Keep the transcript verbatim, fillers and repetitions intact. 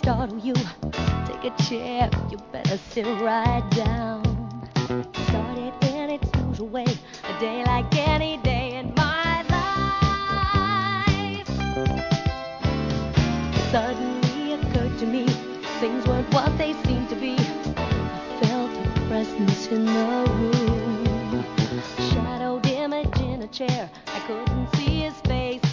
startle you, take a chair, you better sit right down. Started in its usual way, a day like any day in my life. Suddenly occurred to me, things weren't what they seemed to be. I felt a presence in the room, shadowed image in a chair, I couldn't see his face.